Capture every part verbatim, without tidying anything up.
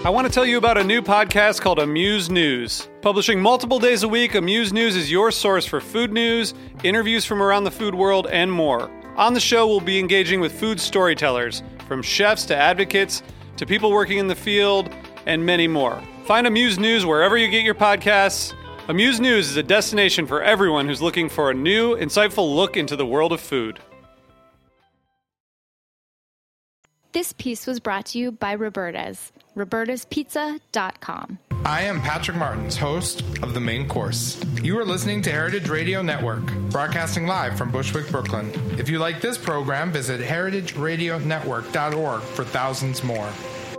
I want to tell you about a new podcast called Amuse News. Publishing multiple days a week, Amuse News is your source for food news, interviews from around the food world, and more. On the show, we'll be engaging with food storytellers, from chefs to advocates to people working in the field, and many more. Find Amuse News wherever you get your podcasts. Amuse News is a destination for everyone who's looking for a new, insightful look into the world of food. This piece was brought to you by Roberta's, robertas pizza dot com. I am Patrick Martins, host of The Main Course. You are listening to Heritage Radio Network, broadcasting live from Bushwick, Brooklyn. If you like this program, visit heritage radio network dot org for thousands more.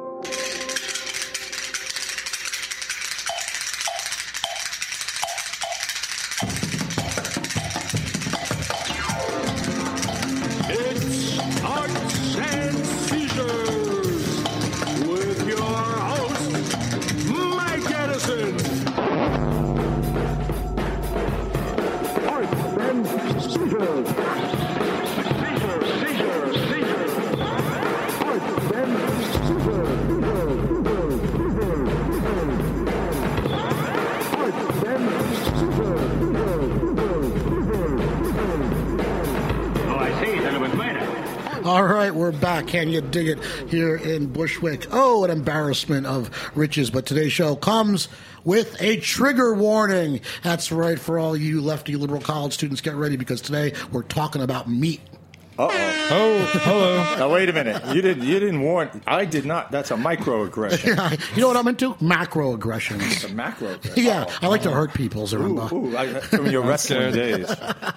All right, we're back. Can you dig it here in Bushwick? Oh, an embarrassment of riches. But today's show comes with a trigger warning. That's right, for all you lefty liberal college students, get ready, because today we're talking about meat. Uh-oh. Oh, hello. Now, wait a minute. You didn't You didn't warn. I did not. That's a microaggression. You know what I'm into? Macroaggressions. It's a macroaggression. Yeah, oh, I like oh. to hurt people, Zaremba. Ooh, ooh, I, from your wrestling days.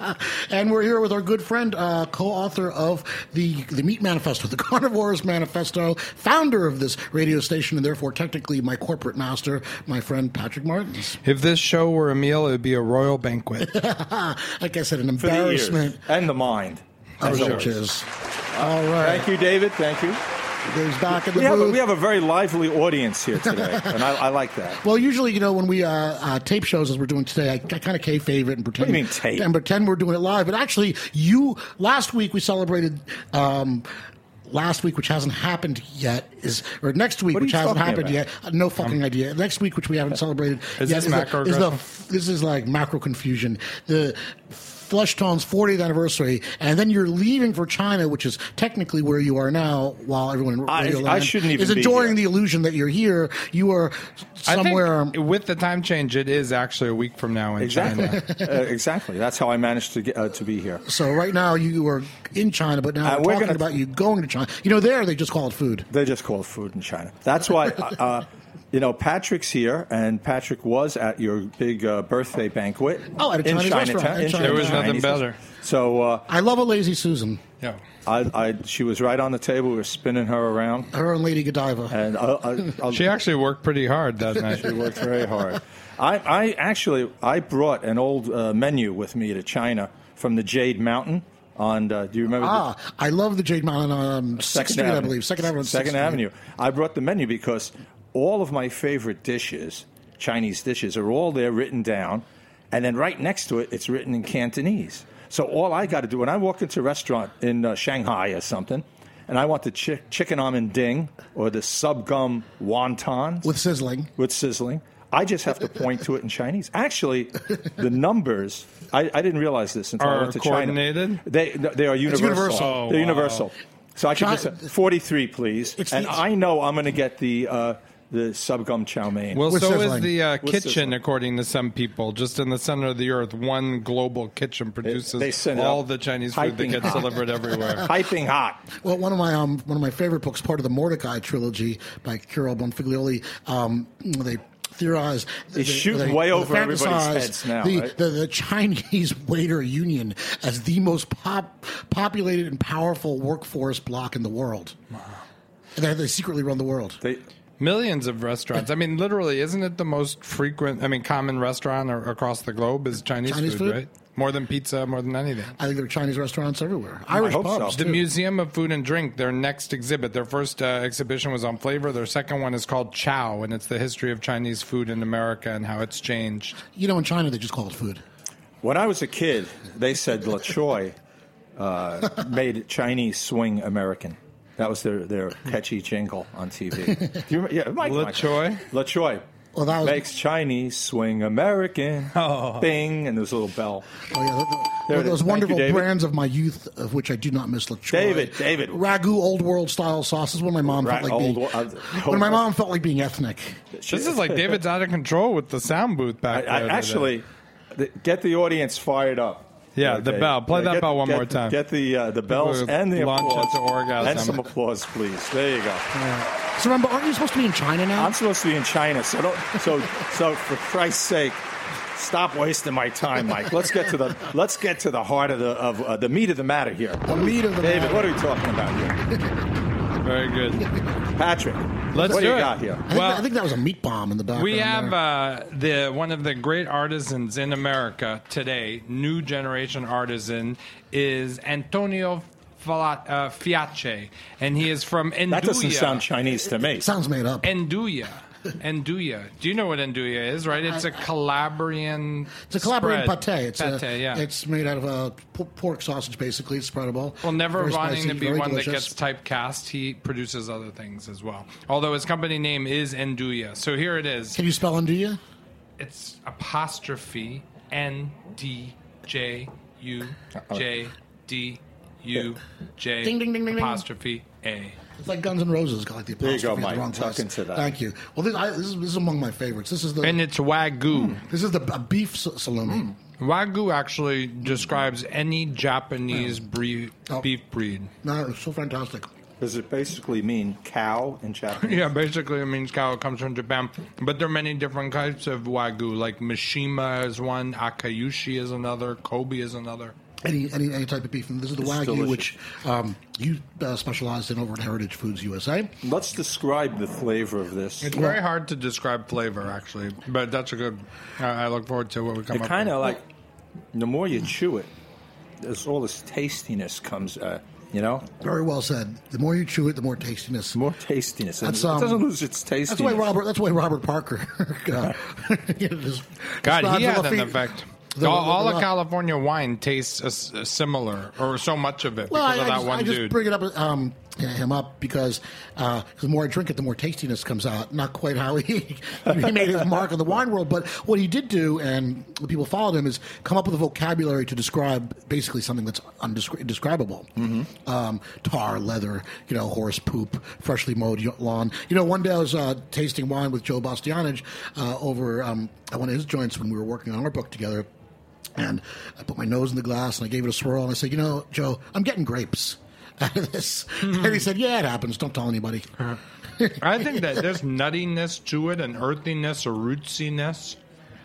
And we're here with our good friend, uh, co-author of the, the Meat Manifesto, the Carnivores Manifesto, founder of this radio station, and therefore technically my corporate master, my friend Patrick Martins. If this show were a meal, it would be a royal banquet. Like I said, an For the embarrassment. ears and the mind. Of riches. All right. Thank you, David. Thank you. Dave's back in the we have, booth. a, we have a very lively audience here today, and I, I like that. Well, usually, you know, when we uh, uh, tape shows, as we're doing today, I, I kind of kayfabe it and pretend. What do you mean tape? And pretend we're doing it live. But actually, you last week we celebrated. Um, Last week, which hasn't happened yet, is or next week, What are which you hasn't talking happened about? yet. Uh, no fucking um, idea. Next week, which we haven't celebrated is yet, this is macro the, is the this is like macro confusion. The Flesh Tone's fortieth anniversary, and then you're leaving for China, which is technically where you are now, while everyone in I, Radio I Land shouldn't even is be enjoying here. the illusion that you're here. You are somewhere. I think with the time change, it is actually a week from now in Exactly. China. uh, exactly. That's how I managed to get uh, to be here. So right now you are in China, but now Uh, we're, we're talking gonna- about you going to China. You know, there they just call it food. They just call it food in China. That's why, uh, you know, Patrick's here, and Patrick was at your big uh, birthday banquet. Oh, at a in Chinese Chinatown. restaurant. In In China. There was nothing Chinese better. So uh, I love a lazy Susan. Yeah. I, I, she was right on the table. We were spinning her around. Her and Lady Godiva. And uh, I, I, She actually worked pretty hard that night. She worked very hard. I, I actually I brought an old uh, menu with me to China from the Jade Mountain. On uh, do you remember? Ah, I love the Jade Mountain on um, sixth Street, I believe. Second Avenue. Second Avenue. I brought the menu because all of my favorite dishes, Chinese dishes, are all there written down, and then right next to it, it's written in Cantonese. So all I got to do when I walk into a restaurant in uh, Shanghai or something, and I want the chi- chicken almond ding or the sub gum wontons with sizzling, with sizzling. I just have to point to it in Chinese. Actually, the numbers, I, I didn't realize this until Are I went to coordinated? China. They they are universal. universal. Oh, They're wow. universal. So I could Chi- just say, forty-three, please. It's and the- I know I'm going to get the uh, the sub gum chow mein. Well, With so sizzling. is the uh, With kitchen, sizzling. according to some people. Just in the center of the earth, one global kitchen produces they send it all out the Chinese food that piping gets hot. delivered everywhere. Piping hot. Well, one of my um, one of my favorite books, part of the Mordecai trilogy by Carol Bonfiglioli, um, they theorize. They shoot way over everybody's fantasize heads now, The, right? the, the Chinese waiter union as the most pop, populated and powerful workforce bloc in the world. And they, they secretly run the world. They, Millions of restaurants. I mean, literally, isn't it the most frequent, I mean, common restaurant or, across the globe is Chinese, Chinese food, food? right? More than pizza, more than anything. I think there are Chinese restaurants everywhere. Irish hope pubs, so. The too. Museum of Food and Drink, their next exhibit, their first uh, exhibition was on flavor. Their second one is called Chow, and it's the history of Chinese food in America and how it's changed. You know, in China, they just call it food. when I was a kid, they said La Choy uh, made Chinese swing American. That was their, their catchy jingle on T V. Do you remember? Yeah, Mike. Le Mike. Choy? Le Choy. Well, that was Makes Chinese swing American. Oh. Bing, and there's a little bell. Oh, yeah, th- There it those is. Thank wonderful you, David. brands of my youth, of which I do not miss. LaCroix. David, David. Ragu old world style sauces. When my mom Right, felt like old being, wo- uh, when my mom felt like being ethnic. This is like David's out of control with the sound booth back I, I, there. actually, the, get the audience fired up. Yeah, the bell. Play that get, bell one get, more time. Get the uh, the bells We'll and the launch applause. into orgasm. And some applause, please. There you go. So remember, aren't you supposed to be in China now? I'm supposed to be in China, so don't, so so for Christ's sake, stop wasting my time, Mike. Let's get to the let's get to the heart of the of uh, the meat of the matter here. The meat of the David, matter. what are we talking about here? Very good. Patrick, Let's what do do you it. got here? I think, Well- I think that was a meat bomb in the background. We have there. uh, the one of the great artisans in America today, new generation artisan, is Antonio Fala- uh, Fiace, and he is from Nduja. That doesn't sound Chinese to me. Sounds made up. Nduja. Nduja. Do you know what Nduja is, right? It's a Calabrian It's a Calabrian spread. pate. It's pate, a, yeah. It's made out of a p- pork sausage, basically. It's spreadable. Well, never Very wanting spicy, to be very one delicious. that gets typecast, he produces other things as well. Although his company name is Nduja. So here it is. Can you spell Nduja? It's apostrophe N D J U J D U J Ding, ding, ding, ding, ding. apostrophe A. It's like Guns N' Roses. Got like the There you go, apostrophe in the Mike. wrong Tuck place. into that. Thank you. Well, this, I, this, is, this is among my favorites. This is the And it's Wagyu. this is the a beef s- salami. Wagyu actually describes any Japanese breed, Oh. beef breed. No, it's so fantastic. Does it basically mean cow in Japanese? Yeah, basically it means cow. It comes from Japan. But there are many different types of Wagyu, like Mishima is one, Akayushi is another, Kobe is another. Any, any any type of beef. And this is the It's Wagyu, delicious. which um, you uh, specialized in over at Heritage Foods U S A. Let's describe the flavor of this. It's very hard to describe flavor, actually, but that's a good. I I look forward to what we come It up kind with. of like the more you chew it, there's all this tastiness comes. Uh, you know, Very well said. The more you chew it, the more tastiness. more tastiness. And That's, it um, doesn't lose its tastiness. That's why Robert. That's why Robert Parker. uh, you know, just God, describes he had the an fe- effect. the- all the- all the- of California wine tastes uh, s- similar, or so much of it, Well, because I, of I that just, one I just dude. bring it up, um, him up because uh, 'cause the more I drink it, the more tastiness comes out. Not quite how he, he made his mark in the wine world, but what he did do, and the people followed him, is come up with a vocabulary to describe basically something that's undescri- indescribable. Mm-hmm. Um, tar, leather, you know, horse poop, freshly mowed y- lawn. You know, one day I was uh, tasting wine with Joe Bastianich uh, over um, at one of his joints when we were working on our book together. And I put my nose in the glass and I gave it a swirl and I said, you know, Joe, I'm getting grapes out of this. Mm-hmm. And he said, yeah, it happens. Don't tell anybody. I think that there's nuttiness to it, and earthiness, or rootsiness.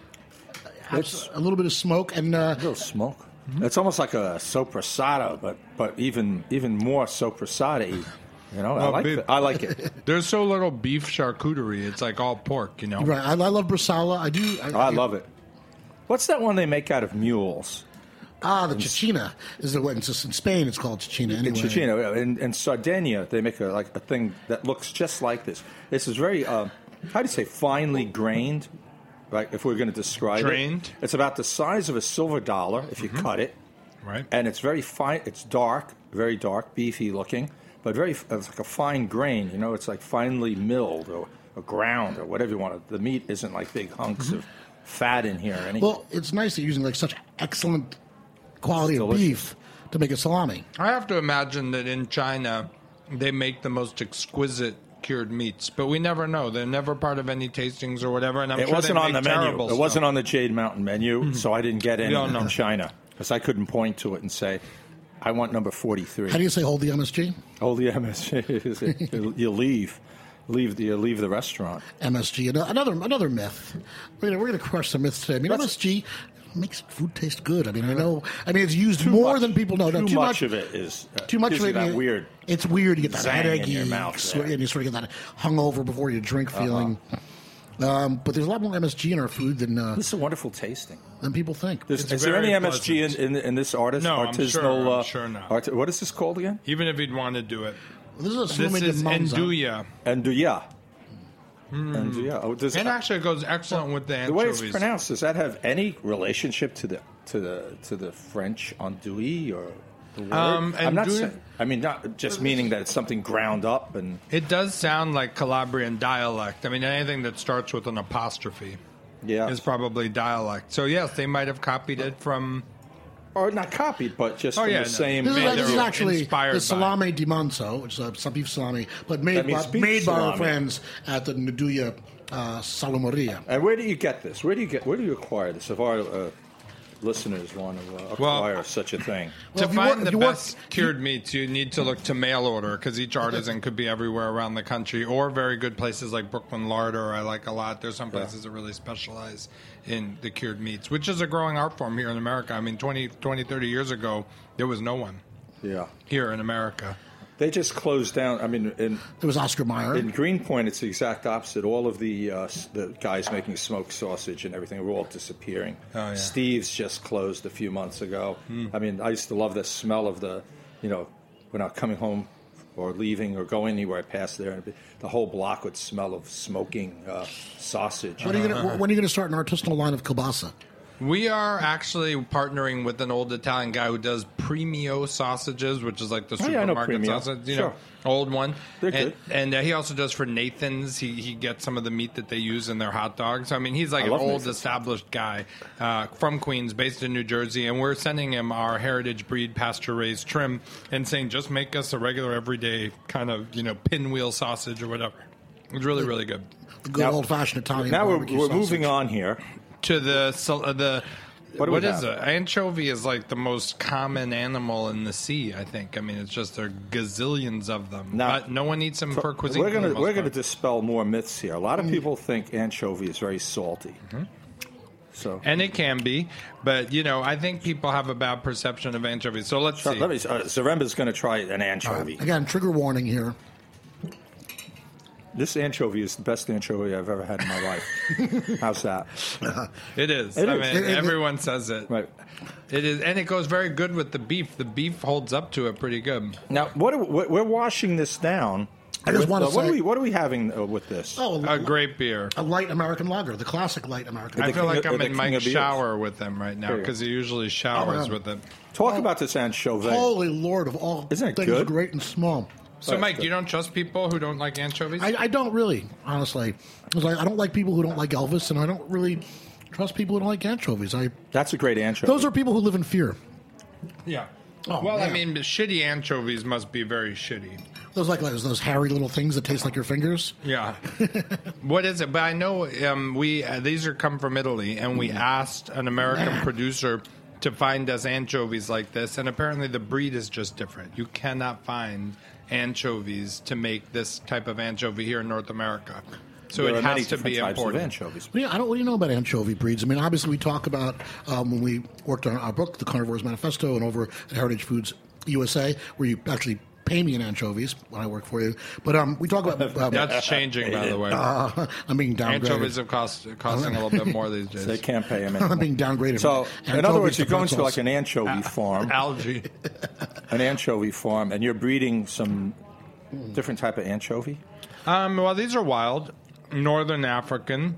It's A little bit of smoke and uh, a little smoke. It's almost like a sopressata, but but even even more sopressata-y. You know, I Well, like beef- it. I like it. There's so little beef charcuterie; it's like all pork, you know. right. I, I love Brasala. I do. I, Oh, I love it. What's that one they make out of mules? Ah, the Cecina is the one. It's just in Spain. It's called Cecina anyway. In Cecina, in, in Sardinia, they make a, like a thing that looks just like this. This is very, uh, how do you say, finely grained. Right, if we're going to describe Drained. it, it's about the size of a silver dollar if you cut it, Right. and it's very fine. It's dark, very dark, beefy looking, but very it's like a fine grain. You know, it's like finely milled or, or ground or whatever you want. to- The meat isn't like big hunks of fat in here. Or anything. Well, it's nice that you're using like such excellent quality It's of delicious. beef to make a salami. I have to imagine that in China, they make the most exquisite cured meats, but we never know. They're never part of any tastings or whatever. And I'm it sure wasn't they on the make menu. terrible It wasn't stuff. on the Jade Mountain menu, so I didn't get any don't know. in China because I couldn't point to it and say, "I want number forty-three." How do you say hold the M S G? Oh, the M S G. You leave, leave the you leave the restaurant. M S G, ano- another another myth. We're gonna, we're gonna crush some myths today. I mean, Let's- M S G makes food taste good. I mean, I know. I mean, it's used more much- than people know. Too, No, too much, of it is uh, Too much gives of you it. that you- weird. It's weird. You get that zang headache in your mouth sort- there. and you sort of get that hungover before you drink feeling. Um, but there's a lot more M S G in our food than uh, This is a wonderful tasting. than people think. There's, It's is there very any M S G in, pleasant. in, in this artist No, I'm artisanal? sure- I'm uh, sure not. art- what is this called again? Even if he'd want to do it. This is a This salami is de Monza. Nduja. Anduya. Anduya. Oh, does, And actually, it goes excellent with the the way anchovies. it's pronounced, does that have any relationship to the to the to the French andouille or? the word? Um, and I'm not do- saying. I mean, not just meaning that it's something ground up and. It does sound like Calabrian dialect. I mean, anything that starts with an apostrophe Yeah. is probably dialect. So yes, they might have copied it from. Or not copied, but just Oh, from yeah, the no. same. This is, Made this is their- actually inspired the by. salame di manzo, which is a some beef salami, but made That means by, beef made by our salami. friends at the Nduja uh, Salamoria. And where do you get this? Where do you get? Where do you acquire this? If our uh, listeners want to uh, acquire Well- such a thing, Well, To if you find work- if the you work- best cured meats, you need to look to mail order because each artisan could be everywhere around the country, or very good places like Brooklyn Larder. I like a lot. There's some places that really specialize in the cured meats, which is a growing art form here in America. I mean, twenty, twenty, thirty years ago, there was no one yeah, here in America. they just closed down. I mean, in There was Oscar Mayer. in Greenpoint, it's the exact opposite. All of the uh, s- the guys making smoked sausage and everything are all disappearing. Oh, yeah. Steve's just closed a few months ago. I mean, I used to love the smell of the, you know, when I'm coming home or leaving or going anywhere, I pass there, and the whole block would smell of smoking uh, sausage. when, are you gonna, when are you going to start an artisanal line of kielbasa? We are actually partnering with an old Italian guy who does Premio sausages, which is like the Oh, yeah, I know supermarket Premio. sausage, you Sure. know, old one. They're and good. and uh, he also does for Nathan's. He he gets some of the meat that they use in their hot dogs. I mean, he's like I an love old Nathan's. established guy uh, from Queens, based in New Jersey, and we're sending him our heritage breed pasture raised trim and saying just make us a regular everyday kind of you know pinwheel sausage or whatever. It's really really good. The good Now- old fashioned Italian Now we're, barbecue we're sausage. moving on here. To the so- uh, the. What do we What is have? it? Anchovy is like the most common animal in the sea. I think. I mean, it's just there are gazillions of them. Now- but no one eats them for cuisine. We're for the going to most we're going to part. dispel more myths here. A lot of people think anchovy is very salty. So and it can be, but you know, I think people have a bad perception of anchovies. So let's So see. let me. Uh, Zaremba's going to try an anchovy. Again, trigger warning here. This anchovy is the best anchovy I've ever had in my life. How's that? It is. It I is. mean, It- it- everyone says it. Right. It is, and it goes very good with the beef. The beef holds up to it pretty good. Now, what are, we- we're washing this down. I just with, wanna uh, what say- are we what are we having uh, with this? Oh, A great beer. a light American lager, the classic light American I lager. feel king like of- I'm the in king Mike's of beers. shower with them right now There you go. because he usually showers Oh, yeah. with it. Talk about this anchovy. Holy Lord of all Isn't it things good? great and small. So, That's Mike, good. you don't trust people who don't like anchovies? I, I don't really, honestly. It's like, I don't like people who don't like Elvis, and I don't really trust people who don't like anchovies. I That's a great anchovy. Those are people who live in fear. yeah. Oh, well, I man. mean, shitty anchovies must be very shitty. Those like those, those hairy little things that taste like your fingers. Yeah. What is it? But I know um, we uh, these are come from Italy, and we asked an American Man. producer to find us anchovies like this, and apparently the breed is just different. You cannot find anchovies to make this type of anchovy here in North America. So There it are many has to different be types imported. of anchovies. Well, yeah, I don't. What do you know about anchovy breeds? I mean, obviously, we talk about um, when we worked on our book, The Carnivore's Manifesto, and over at Heritage Foods U S A, where you actually pay me in anchovies when I work for you. But um, we talk about. Um, That's changing, by the way. uh, I'm being downgraded. Anchovies have cost costing a little bit more these days. They can't pay him I'm anymore. being downgraded. So, from in other anchovies words, you're to going to pretzels. like an anchovy farm, Algae. an anchovy farm, and you're breeding some different type of anchovy. Um, well, these are wild, northern African.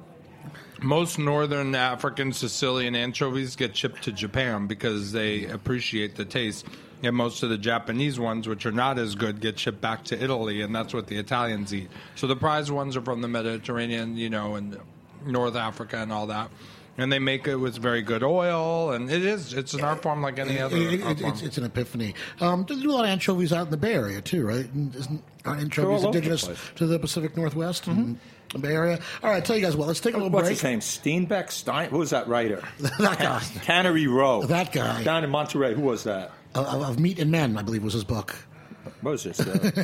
Most northern African Sicilian anchovies get shipped to Japan because they appreciate the taste. And most of the Japanese ones, which are not as good, get shipped back to Italy, and that's what the Italians eat. So the prize ones are from the Mediterranean, you know, and North Africa and all that. And they make it with very good oil, and it is, it's an art form like any other It- it- art form. it's, it's an epiphany. Um, they do a lot of anchovies out in the Bay Area too, right? And isn't aren't anchovies all over the indigenous place. to the Pacific Northwest and the Bay Area? All right, I tell you guys what. Let's take a little What's break. his name? Steinbeck? Stein? Who was that writer? That guy. Cannery Row. That guy. Down in Monterey. Who was that? Of, of Meat and Men, I believe was his book. What was this? Uh,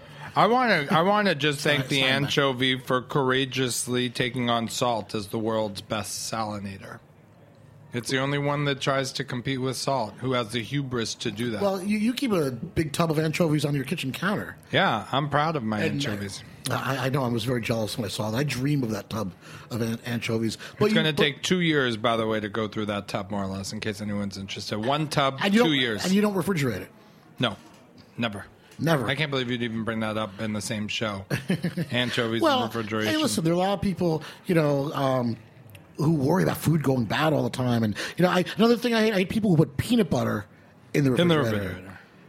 I want to. I want to just thank the Sorry, man. anchovy for courageously taking on salt as the world's best salinator. It's the only one that tries to compete with salt. Who has the hubris to do that? Well, you, you keep a big tub of anchovies on your kitchen counter. yeah, I'm proud of my And, uh, anchovies. I, I know. I was very jealous when I saw that. I dream of that tub of an- anchovies. But It's you- going to but- take two years, by the way, to go through that tub, more or less, in case anyone's interested. One tub, and you two don't- years. and you don't refrigerate it. no, never. Never. I can't believe you'd even bring that up in the same show. Anchovies Well, and refrigeration. hey, listen, there are a lot of people, you know, um, who worry about food going bad all the time. And, you know, I, another thing I hate, I hate people who put peanut butter in the in refrigerator. the refrigerator.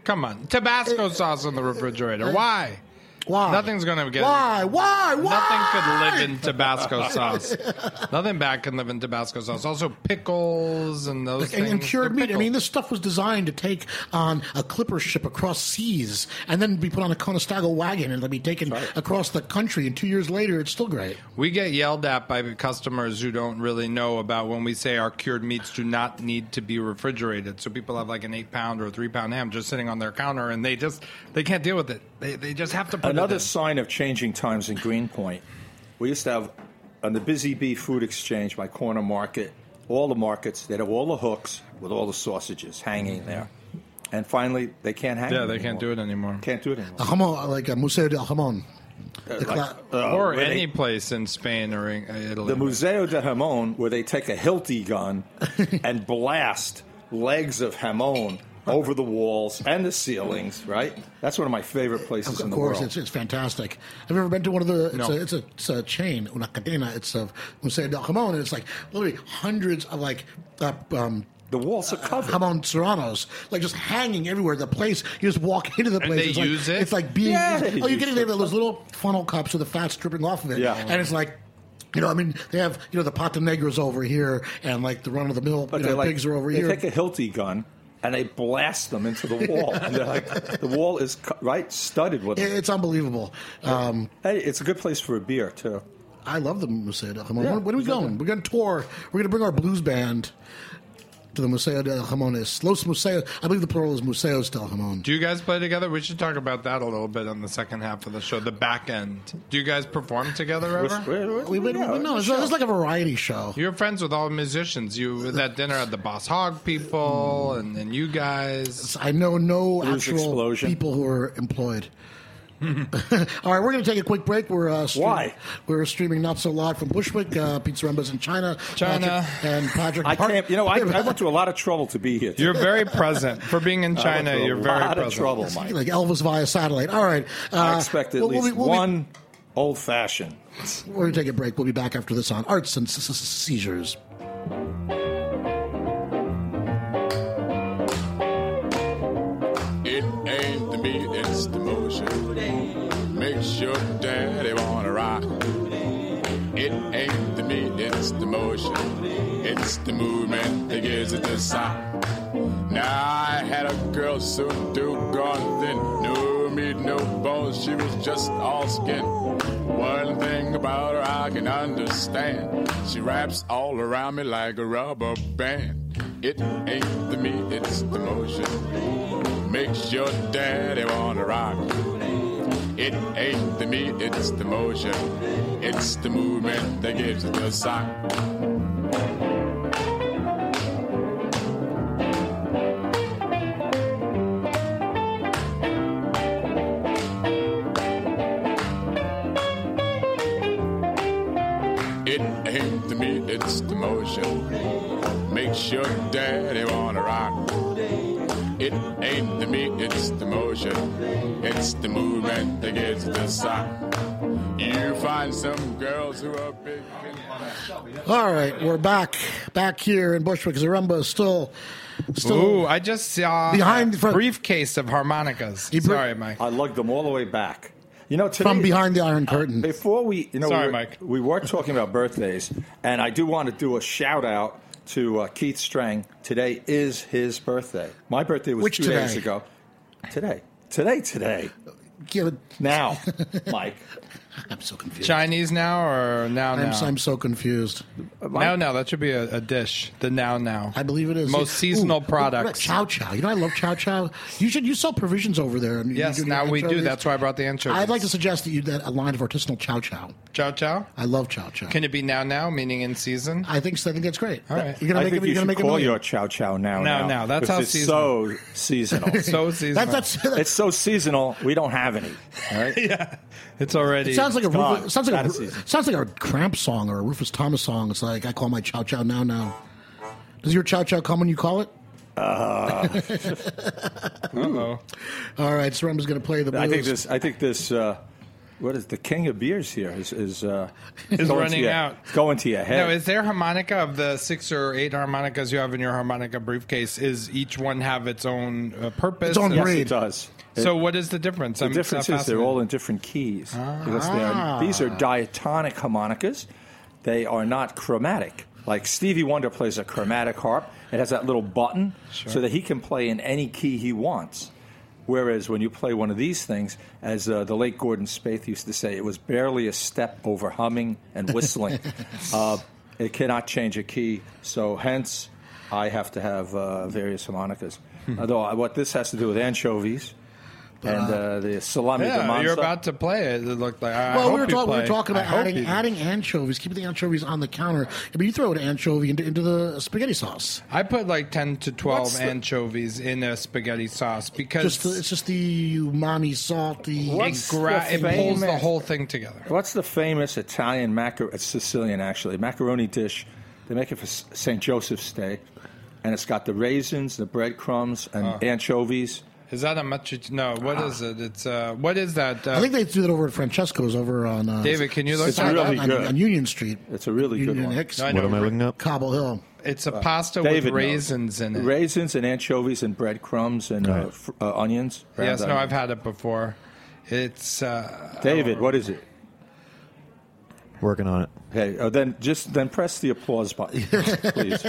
Come on. Tabasco sauce in the refrigerator. Why? Why? Nothing's going to get... Why? Why? Why? Nothing could live in Tabasco sauce. Nothing bad can live in Tabasco sauce. Also pickles and those and, things. and cured They're meat. I pickled. mean, this stuff was designed to take on a clipper ship across seas and then be put on a Conestoga wagon and be taken right. across the country. And two years later, it's still great. We get yelled at by customers who don't really know about when we say our cured meats do not need to be refrigerated. So people have like an eight pound or a three pound ham just sitting on their counter, and they just they can't deal with it. They they just have to put Another it in. sign of changing times in Greenpoint. We used to have on the Busy Bee Food Exchange, my corner market, all the markets, they'd have all the hooks with all the sausages hanging there. And finally, they can't hang Yeah, them they anymore. can't do it anymore. Can't do it anymore. A jamon, like a Museo del Jamon. Uh, The like, cla- uh, Or where any they- place in Spain or in Italy. The Museo de Jamon, where they take a Hilti gun and blast legs of jamon over the walls and the ceilings, right? That's one of my favorite places Of in the course, world. it's, it's fantastic. Have you ever been to one of the? It's, No. a, it's, a, it's a chain, una cadena. It's a Museo del Jamon, and it's like literally hundreds of like uh, um, the walls are covered. jamon serranos, like just hanging everywhere. The place, you just walk into the And place. they it's use like, it? It's like being. Yeah, it's- they oh, you're use getting it. those little funnel cups with the fat stripping off of it. Yeah. And it's like. You know, I mean, they have, you know, the pata negras over here, and like the run of the mill, you know, like, pigs are over they here. take a Hilti gun and they blast them into the wall. And they're like, the wall is cu- right studded with them. It's unbelievable. Um, Hey, it's a good place for a beer too. I love the Museo del Jamon. Yeah, Where, where are we going? We're going to tour. We're going to bring our blues band to the Museo del Jamon. It's Los Museos. I believe the plural is Museos del Jamon. Do you guys play together? We should talk about that a little bit on the second half of the show, the back end. Do you guys perform together ever? We, we, we, no, it's, it's like a variety show. You're friends with all the musicians. You with that dinner at the Boss Hog people, and, and you guys. I know no Blues actual Explosion. people who are employed. All right, we're going to take a quick break. We're uh, stream- Why? We're streaming Not So Loud from Bushwick, uh, Pizza Rumba's in China. China. Patrick, and Patrick. I can't. You know, I, I went to a lot of trouble to be here. You're very present for being in I went China. through a You're very lot present. of trouble, Mike. like Elvis via satellite. All right. Uh, I expect at we'll- we'll least be- we'll be- one old fashioned. We're going to take a break. We'll be back after this on Arts and S- S- Seizures. It ain't the meat, it's the motion. Makes your daddy wanna rock. It ain't the meat, it's the motion. It's the movement that gives it the sock. Now I had a girl so doggone thin. No meat, no bones, she was just all skin. One thing about her I can understand. She wraps all around me like a rubber band. It ain't the meat, it's the motion. Makes your daddy wanna rock. It ain't the meat, it's the motion. It's the movement that gives it the sock. It ain't the meat, it's the motion. Makes your daddy wanna rock. It ain't the meat, it's the motion. It's the movement that gets the sock. You find some girls who are big. All right, we're back. Back here in Bushwick. Zarumba is still... still Ooh, I just saw Behind- a from- briefcase of harmonicas. You br- Sorry, Mike. I lugged them all the way back. You know, today, from behind the Iron Curtain. Before we, you know, Sorry, we, were, Mike. we were talking about birthdays, and I do want to do a shout out to uh, Keith Strang. Today is his birthday. My birthday was Which two today? days ago. Today, today, today. Give it- Now, Mike. I'm so confused. Chinese now or now I'm, now? I'm so confused. Now now. That should be a, a dish. The now now. I believe it is. Most seasonal Ooh, products. Chow Chow. You know, I love Chow Chow. You should. You sell provisions over there. And you Yes, do the now we do. anchovies. That's why I brought the anchovies. I'd like to suggest that you that a line of artisanal Chow Chow. Chow chow. I love Chow Chow. Can it be now now, meaning in season? I think so. I think that's great. All right. You're gonna I make think it. you You're gonna should make a call million. your chow chow now. Now, now, now. That's because how it's seasonal. so seasonal. So seasonal. That, that's, that's, It's so seasonal. We don't have any. All right. yeah. It's already. it sounds like a gone. Rufus, sounds like Out of a season. sounds like a Cramp song or a Rufus Thomas song. It's like I call my Chow Chow now now. Does your Chow Chow come when you call it? Uh-oh. All right, Sarumba's going to play the blues. I think this. I think this. Uh, what is the king of beers here? Is is, uh, Is going running to your, out. Going to your head. No, is there harmonica of the six or eight harmonicas you have in your harmonica briefcase? Is each one have its own uh, purpose? Its own And- yes, breed. it does. So It- what is the difference? The I'm difference so is they're all fascinated. in different keys. Because they are, these are diatonic harmonicas. They are not chromatic. Like Stevie Wonder plays a chromatic harp. It has that little button so that he can play in any key he wants. Whereas when you play one of these things, as uh, the late Gordon Spaeth used to say, it was barely a step over humming and whistling. uh, it cannot change a key. So hence, I have to have uh, various harmonicas. Although what this has to do with anchovies and uh, the salami Yeah, di manza. you're about to play it. It looked like. I Well, hope we were, you talk, we were play. talking I about hope adding you do. adding anchovies, keeping the anchovies on the counter. I mean, you throw an anchovy into, into the spaghetti sauce. I put like ten to twelve What's the- anchovies in a spaghetti sauce because Just the, it's just the umami, salty. it, What's gra- the it pulls the famous- whole thing together. What's the famous Italian macaroni? It's Sicilian, actually. Macaroni dish. They make it for Saint Joseph's Day. And it's got the raisins, the breadcrumbs, and Uh. anchovies. Is that a much? No. What is it? It's uh. What is that? Uh, I think they do that over at Francesco's over on uh, David, can you look It's that really up? on, good. on Union Street. It's a really Union good one. Hicks, No, I know. What am I looking up? Cobble Hill. It's a pasta David with knows. raisins in it. Raisins and anchovies and breadcrumbs and uh, Right. fr- uh, onions. Yes, Ground no, onions. I've had it before. It's uh, David, what is it? Working on it. Okay, uh, then just then press the applause button, please.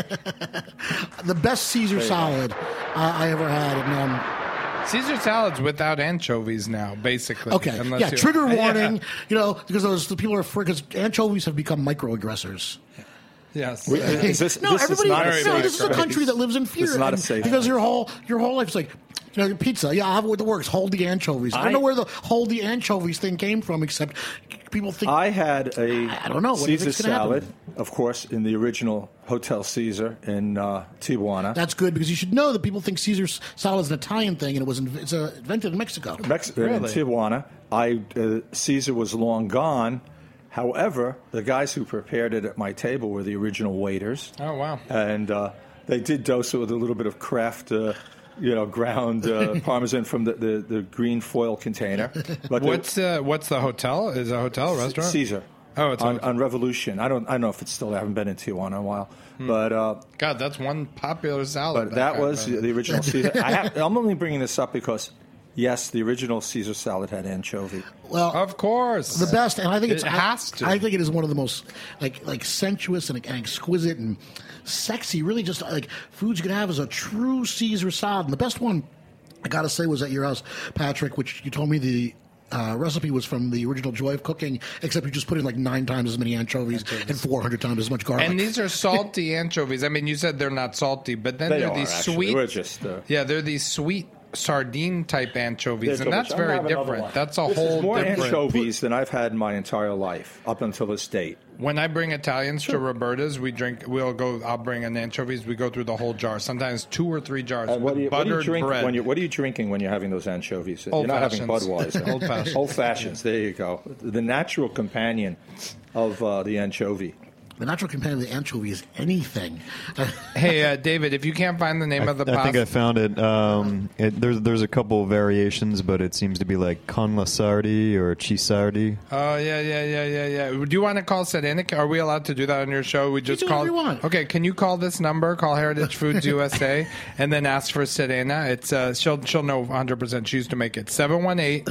The best Caesar salad uh, I ever had. And, um, Caesar salads without anchovies now, basically. okay, Unless yeah, you- trigger Yeah. warning. You know, because those the people are because anchovies have become microaggressors. Yes. We- Is this- no, this is everybody. not a no, safe this is a space. country that lives in fear. This is not a and- safe because space. your whole your whole life's like. You know, pizza. Yeah, I'll have it with the works. Hold the anchovies. I, I- don't know where the hold the anchovies thing came from, except people think. I had a I don't know. What do you Caesar think's gonna salad, happen? of course, in the original Hotel Caesar in uh, Tijuana. That's good because you should know that people think Caesar salad is an Italian thing, and it was inv- it's uh, invented in Mexico. Mex- in Really? Tijuana. I uh, Caesar was long gone. However, the guys who prepared it at my table were the original waiters. Oh, wow. And uh, they did dose it with a little bit of Kraft, uh, you know, ground uh, Parmesan from the, the, the green foil container. But the- What's uh, what's the hotel? Is it a hotel restaurant? Caesar. Oh, it's a on, hotel. on Revolution. I don't. I don't know if it's still there. I haven't been in Tijuana in a while, but uh, God, that's one popular salad. but that back was then. the original Caesar. I have, I'm only bringing this up because yes, the original Caesar salad had anchovy. Well, Of course. the best, and I think it's It has to. I, I think it is one of the most like like sensuous and, and exquisite and sexy. Really, just like foods you could have as a true Caesar salad. And the best one, I got to say, was at your house, Patrick, which you told me the. Uh, recipe was from the original Joy of Cooking, except you just put in like nine times as many anchovies, and four hundred times as much garlic. And these are salty anchovies. I mean, you said they're not salty, but then They they're are these actually. sweet. We're just. Uh, Yeah, they're these sweet sardine type anchovies, and that's I'm very having another different. one. That's a This whole is more different. anchovies than I've had in my entire life up until this date. When I bring Italians to Roberta's, we drink. We'll go. I'll bring an anchovies. We go through the whole jar. Sometimes two or three jars And what, with do you, what do you buttered drink bread. when you what are you drinking when you're having those anchovies? You're not having Old-fashions. Budweiser. Old fashions. Old fashions. There you go. The natural companion of uh, the anchovy. the natural companion of the anchovy is anything. Hey, uh, David, if you can't find the name I, of the I think I pasta, found it. Um, it. There's there's a couple variations, but it seems to be like con la sardi or cisardi. oh yeah, yeah, yeah, yeah, yeah. Do you want to call Sedanic? Are we allowed to do that on your show? We just do call. whatever you want. Okay, can you call this number? Call Heritage Foods U S A and then ask for Sedana. It's uh, she'll she'll know one hundred percent. She used to make it. seven one eight,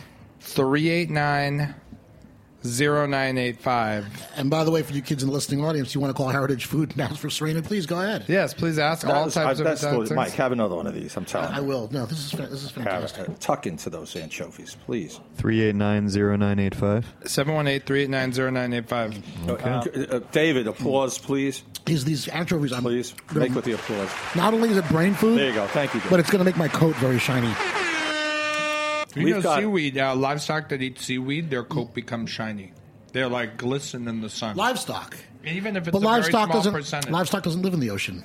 three eight nine, zero nine eight five. And by the way, for you kids in the listening audience, you want to call Heritage Food and ask for Serena, please go ahead. Yes, please ask That all was- types I- of that's Italian what- things. Mike, have another one of these. I'm telling I you. will. No, this is fa- this is Have, fantastic. uh, tuck into those anchovies, please. Three eight nine zero nine eight five. seven one eight, three eight nine, zero nine eight five. Okay. Uh, uh, David, applause, please. These these anchovies, I'm Please gonna- make with the applause. not only is it brain food, There you go. Thank you. David. but it's going to make my coat very shiny. You We've know, got- seaweed, uh, livestock that eat seaweed, their coat becomes shiny. They're like glisten in the sun. Livestock, Even if it's but a very livestock small doesn't. percentage. Livestock doesn't live in the ocean.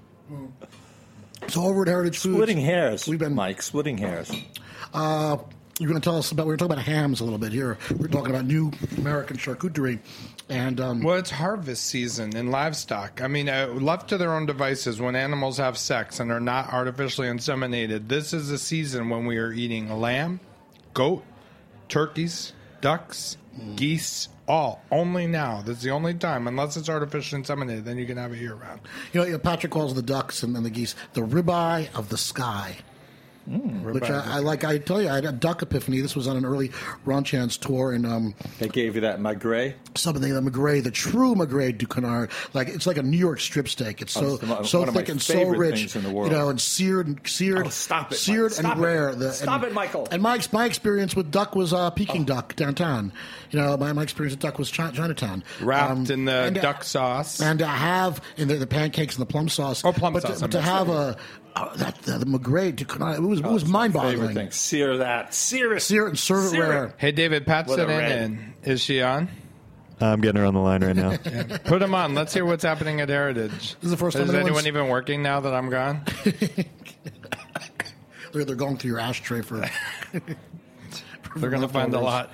So over at Heritage Foods, Splitting hairs, We've been- Mike. Splitting hairs. Uh, you're going to tell us about. We were talking about hams a little bit here. We're talking about new American charcuterie, and um, Well, it's harvest season in livestock. I mean, uh, left to their own devices, when animals have sex and are not artificially inseminated, this is the season when we are eating lamb, goat, turkeys, ducks, geese, all. Only now. That's the only time, unless it's artificially inseminated, then you can have it year round. you know, you know, Patrick calls the ducks and, and the geese the ribeye of the sky. Mm, Which I, I like. I tell you, I had a duck epiphany. This was on an early Ronchans tour, and um, They gave you that Magret. something the Magret, the true Magret du Canard. Like it's like a New York strip steak. It's so Oh, it's one- so one of my thick and so favorite rich, things in the world. you know, and seared and seared. Oh, stop it, seared Mike. and Stop it. rare. The, Stop and, it, Michael. And my my experience with duck was uh, Peking duck downtown. You know, my, my experience with duck was Chi- Chinatown, Wrapped Um, in the and, uh, duck sauce. and to have in the, the pancakes and the plum sauce. Oh, plum but sauce, To, but I'm to have a uh, that the, the Magret du Canard, it was it was mind Favorite boggling. thing. Sear that. Sear it. Sear it and serve it Sear rare. Hey, David, Pat's With a sitting red. in. Is she on? I'm getting her on the line right now. Put him on. Let's hear what's happening at Heritage. This is the first time Is anyone's- anyone even working now that I'm gone? They're, they're going through your ashtray for. They're going to find a lot.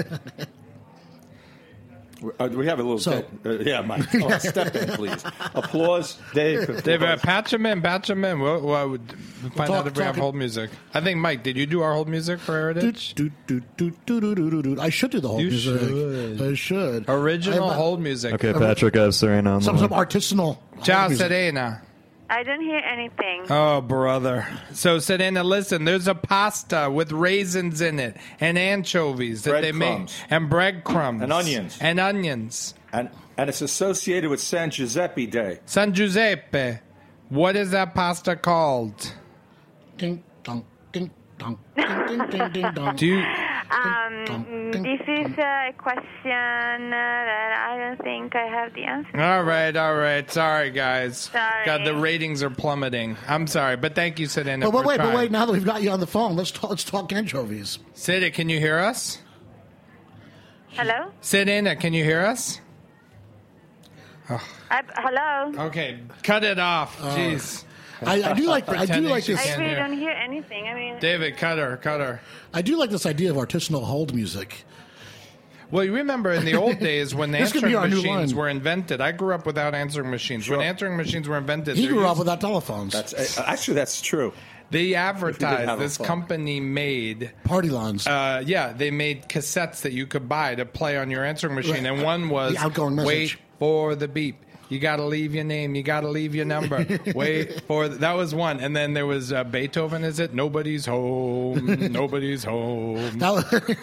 Uh, we have a little. So- uh, yeah, Mike. Oh, step in, please. Applause, Dave. David, uh, patch him in, patch him in. We'll, we'll, we'll find talk- out if we have talk- hold music. I think, Mike, did you do our hold music for Heritage? Do, do, do, do, do, do, do, do. I should do the whole You music. should. I should. Original I have, uh, hold music. Okay, Patrick, I have Serena on the Some some line. artisanal. Ciao, hold music. Serena. I didn't hear anything. Oh, brother. So, Serena, listen, there's a pasta with raisins in it and anchovies that they make. Breadcrumbs. And breadcrumbs. And onions. And onions. And and it's associated with San Giuseppe Day. San Giuseppe. What is that pasta called? Ding dong, ding dong, ding ding ding ding dong. Do you... Um, this is a question uh, that I don't think I have the answer. All right, all right. Sorry, guys. Sorry. God, the ratings are plummeting. I'm sorry, but thank you, Serena. But, but for wait, but trying. wait! Now that we've got you on the phone, let's talk. Let's talk anchovies. Serena, can you hear us? Hello? Serena, can you hear us? I, hello? Okay, cut it off. Uh, Jeez. I, I do like. I do Pretending like she this. I can't really hear. don't hear anything. I mean, David, cut her, cut her. I do like this idea of artisanal hold music. Well, you remember in the old days when the This could be answering our new machines line. were invented. I grew up without answering machines. When answering machines were invented, He there grew up used- without telephones. That's uh, actually that's true. they If advertised, you didn't have a this phone. company made Party lines. Uh, yeah, they made cassettes that you could buy to play on your answering machine, and one was The outgoing message. "Wait for the beep." You got to leave your name. You got to leave your number. Wait for the, that was one, and then there was uh, Beethoven. Is it nobody's home? Nobody's home. That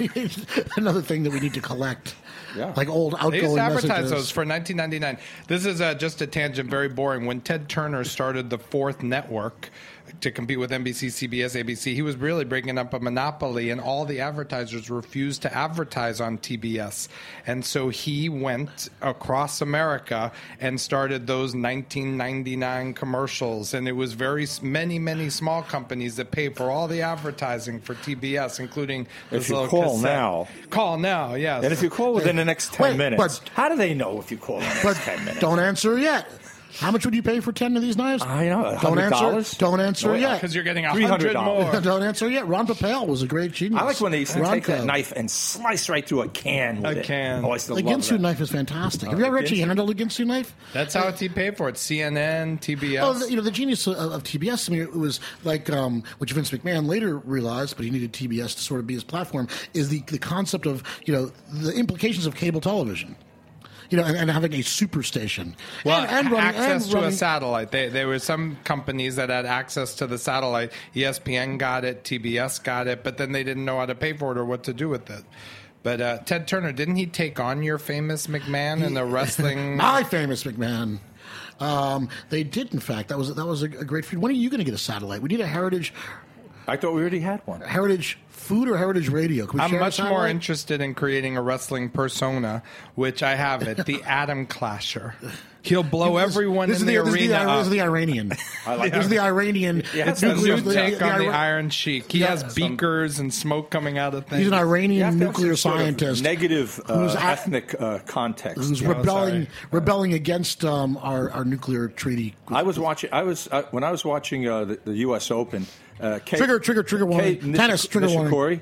was another thing that we need to collect. Yeah. Like old outgoing They used to advertise messages. those for nineteen ninety-nine. This is uh, just a tangent, very boring. When Ted Turner started the fourth network to compete with N B C, C B S, A B C, he was really breaking up a monopoly, and all the advertisers refused to advertise on T B S. And so he went across America and started those nineteen ninety-nine commercials. And it was very s- many, many small companies that paid for all the advertising for T B S, including this If you little call cassette. now. Call now, yes. And if you call within the next ten Wait, minutes, but- how do they know if you call in the next But ten minutes? don't answer yet. How much would you pay for ten of these knives? I know, Don't one hundred dollars? answer. Don't answer No, yet. Because you're getting a three hundred hundred dollars. more. Don't answer yet. Ron Papel was a great genius. I like when they used to take Ronco. that knife and slice right through a can with A it. can. Oh, I still The love Ginsu that. knife is fantastic. Oh, Have you ever the actually Ginsu? handled a Ginsu knife? That's how it's he paid for it. C N N, T B S. Oh, the, you know, the genius of, of T B S, I mean, it was like, um, which Vince McMahon later realized, but he needed T B S to sort of be his platform, is the, the concept of, you know, the implications of cable television. You know, and, and having a superstation. well, and, and running, access and to running, a satellite. They, there were some companies that had access to the satellite. E S P N got it, T B S got it, but then they didn't know how to pay for it or what to do with it. But uh, Ted Turner, didn't he take on your famous McMahon in the wrestling? My famous McMahon. Um, they did, in fact. That was that was a, a great feud. When are you going to get a satellite? We need a Heritage I thought we already had one. Heritage Food or Heritage Radio. Can we I'm share a much more satellite? interested in creating a wrestling persona, which I have it, the Atom Clasher. He'll blow This- everyone this in is the, this is arena the, up. This is the Iranian. I like This is that. the Iranian. Yeah, It's a nuclear- new take on the Ira- Iron Sheik. He Yeah, has some- beakers and smoke coming out of things. He's an You Iranian have to have nuclear some sort of scientist negative uh, who's at- ethnic uh, context. who's you know? rebelling sorry. rebelling against um, our, our nuclear treaty. I was watching. I was uh, when I was watching uh, the, the U S Open. Uh, Kei, Trigger, trigger, trigger warning. Kei Nishi- Tennis, trigger warning. Nishikori,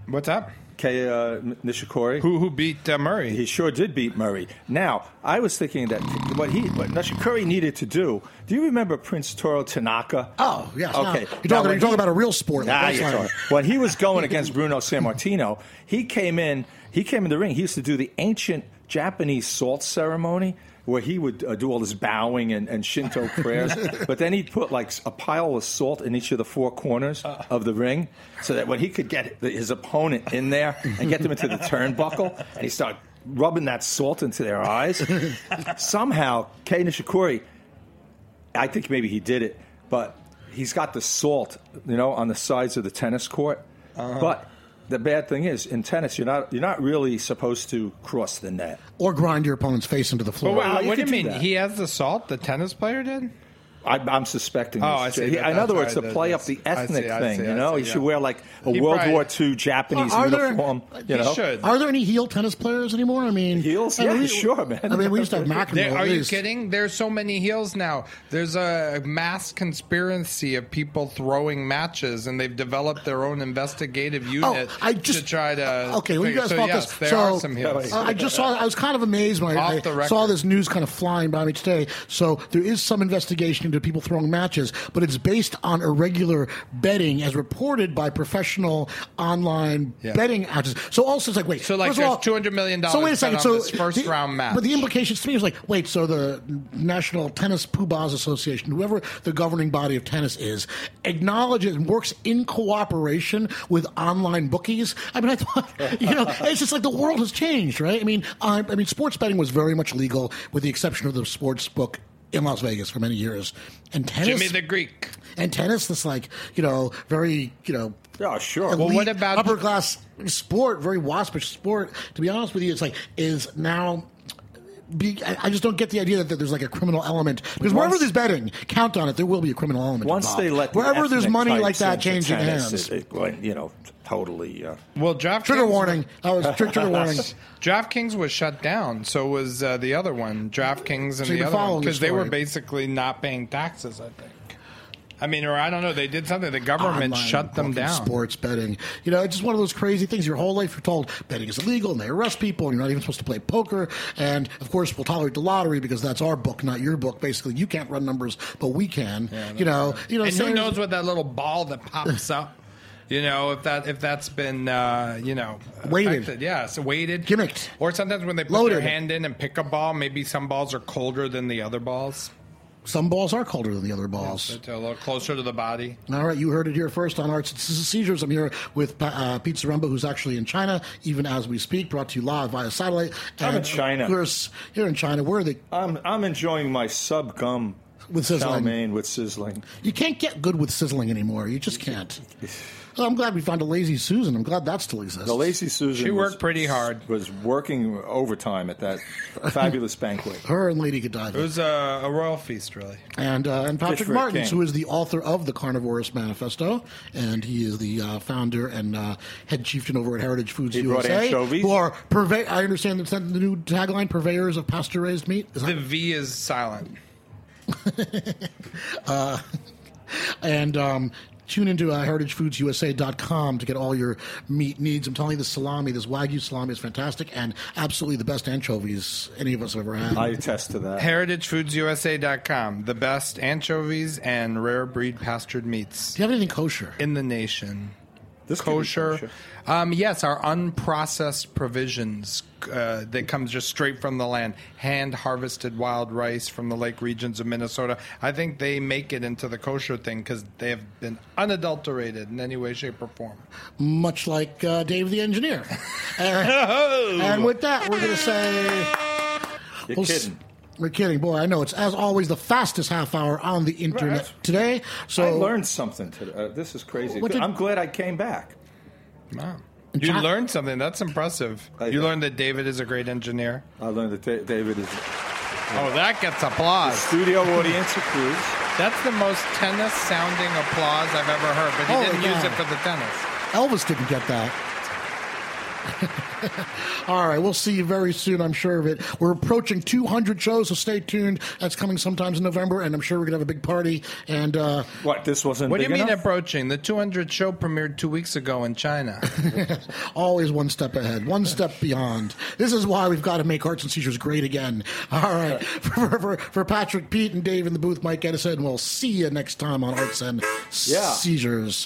What's up? Kei uh, Nishikori. Who who beat uh, Murray? He sure did beat Murray. Now, I was thinking that what he what Nishikori needed to do. Do you remember Prince Toru Tanaka? Oh, yes. Okay. Now, you're Now, talking, you're when talking he- about a real sport. Nah, Like you're wrestling. talking- when he was going against Bruno Sammartino, he came in. He came in the ring. He used to do the ancient Japanese salt ceremony, where he would uh, do all this bowing and, and Shinto prayers, but then he'd put like a pile of salt in each of the four corners of the ring, so that when he could get the, his opponent in there and get them into the turnbuckle, and he started rubbing that salt into their eyes. Somehow, Kei Nishikori, I think maybe he did it, but he's got the salt, you know, on the sides of the tennis court. Uh-huh. But the bad thing is, in tennis, you're not you're not really supposed to cross the net. Or grind your opponent's face into the But floor. wait, Wow, you what do could you do mean? that. He has the salt? The tennis player did? I, I'm suspecting. Oh, this. I see. He- That- in other that's words, to right. play up the That's- I ethnic see, I thing, see, you I know, see, he yeah. should wear like a He World probably- War Two Japanese Are there- uniform. He You know, should. Are there any heel tennis players anymore? I mean, Heels? I mean, Yeah, we- sure, man. I mean, we used to have McEnroe. There, at are you least. kidding? There's so many heels now. There's a mass conspiracy of people throwing matches, and they've developed their own investigative unit Oh, I just to try to. okay. Well, you figure- guys so focus. yes, there so are some heels. uh, I just saw. I was kind of amazed when I, Off the I record. saw this news kind of flying by me today. So there is some investigation into people throwing matches, but it's based on irregular betting, as reported by professional online Yeah. betting houses. So also it's like, wait. So, like, first of there's all- two hundred million dollars So wait a bet second. on So this first the- round match. But the implications to me is like, wait. So the National Tennis Poobahs Association, whoever the governing body of tennis is, acknowledges and works in cooperation with online bookies. I mean, I thought, you know, it's just like the world has changed, right? I mean, I, I mean, sports betting was very much legal, with the exception of the sports book in Las Vegas for many years, and tennis. Jimmy the Greek. And tennis, this like, you know, very, you know, Oh, sure. elite, Well, what about- upper class sport, very waspish sport. To be honest with you, it's like is now. Be, I I just don't get the idea that, that there's like a criminal element, because wherever Once- there's betting, count on it, there will be a criminal element. Once involved. they let the wherever there's ethnic money like types that into changing tennis, hands. it, it went, you know, totally. Uh, Well, DraftKings. Trigger warning. That was tri- trigger warning. DraftKings was shut down. So was uh, the other one, DraftKings, and So you've the been other one, following the because they were story. basically not paying taxes. I think. I mean, or I don't know. They did something. The government Online shut them booking, down. Sports betting. You know, it's just one of those crazy things. Your whole life you're told betting is illegal and they arrest people and you're not even supposed to play poker. And, of course, we'll tolerate the lottery because that's our book, not your book. Basically, you can't run numbers, but we can. you know, you know. And so who there's- knows what that little ball that pops up? You know, if that if that's been uh, you know Weighted. affected. Yeah, so weighted, Gimmicked. Or sometimes when they put Loaded. their hand in and pick a ball, maybe some balls are colder than the other balls. Some balls are colder than the other balls. They're a little closer to the body. All right, you heard it here first on Arts and Seizures. I'm here with uh, Pete Zaremba, who's actually in China, even as we speak, brought to you live via satellite. I'm in And, China. Of course, you're in China. Where are they? I'm I'm enjoying my sub gum With chow sizzling. mein with sizzling. You can't get good with sizzling anymore. You just can't. Well, I'm glad we found a Lazy Susan. I'm glad that still exists. The Lazy Susan. She worked was, pretty hard. Was working overtime at that fabulous banquet. Her and Lady It Godiva. was a, a royal feast, really. And, uh, and Patrick for a Martins, king. who is the author of the Carnivorous Manifesto, and he is the uh, founder and uh, head chieftain over at Heritage Foods He U S A, brought anchovies. who are, purve- I understand that's the new tagline, purveyors of pasture-raised meat. Is The that, V is silent. and um, tune into uh, heritage foods U S A dot com to get all your meat needs. I'm telling you, this salami, this Wagyu salami is fantastic and absolutely the best anchovies any of us have ever had. I attest to that. heritage foods U S A dot com, the best anchovies and rare breed pastured meats Do you have anything kosher? in the nation. This could be Kosher. kosher. Um, yes, our unprocessed provisions uh, that comes just straight from the land. Hand harvested wild rice from the lake regions of Minnesota. I think they make it into the kosher thing because they have been unadulterated in any way, shape, or form. Much like uh, Dave the Engineer. and, and with that, we're going to say... You're Well, s- kidding. We're kidding. Boy, I know it's, as always, the fastest half hour on the internet Right. today. So I learned something today. Uh, this is crazy. What did- I'm glad I came back. Wow. You John- learned something. That's impressive. I You did. learned that David is a great engineer. I learned that Da- David is Oh, that gets applause. studio audience approves. That's the most tennis-sounding applause I've ever heard, but he Holy didn't use cow. it for the tennis. Elvis didn't get that. All right, we'll see you very soon, I'm sure of it. We're approaching two hundred shows, so stay tuned. That's coming sometimes in November, and I'm sure we're going to have a big party. And uh, What, this wasn't What do big you mean enough? approaching? The two hundred show premiered two weeks ago in China. always one step ahead, one step beyond. This is why we've got to make Arts and Seizures great again. All right, for, for, for Patrick, Pete, and Dave in the booth, Mike Edison, and we'll see you next time on Arts and Yeah. Seizures.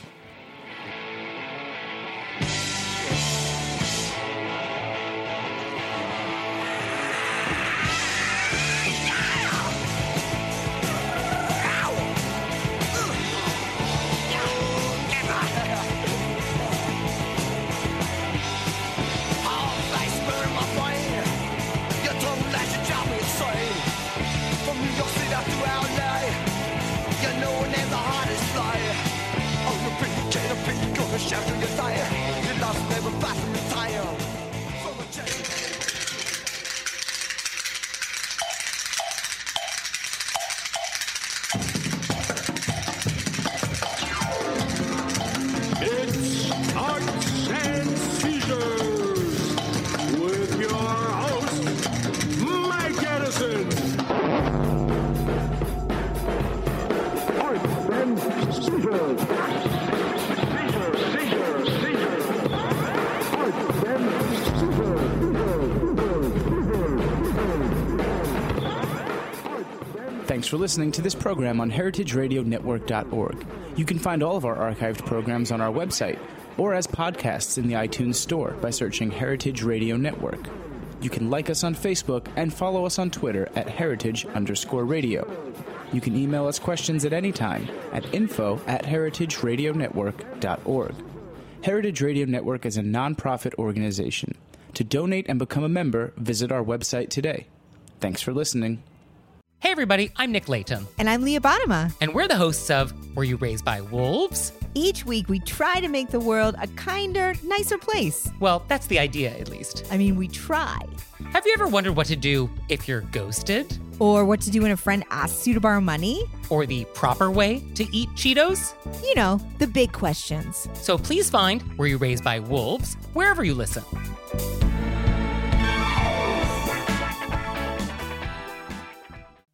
It's Arts and Seizures with your host, Mike Edison. Arts and Seizures. Seizures, seizures, seizures. Arts and Seizures. Thanks for listening to this program on heritage radio network dot org. You can find all of our archived programs on our website or as podcasts in the iTunes Store by searching Heritage Radio Network. You can like us on Facebook and follow us on Twitter at heritage underscore radio. You can email us questions at any time at info at heritage radio network dot org. Heritage Radio Network is a nonprofit organization. To donate and become a member, visit our website today. Thanks for listening. Hey everybody, I'm Nick Layton. And I'm Leah Bottima. And we're the hosts of Were You Raised by Wolves? Each week we try to make the world a kinder, nicer place. Well, that's the idea, at least. I mean, we try. Have you ever wondered what to do if you're ghosted? Or what to do when a friend asks you to borrow money? Or the proper way to eat Cheetos? You know, the big questions. So please find Were You Raised by Wolves wherever you listen.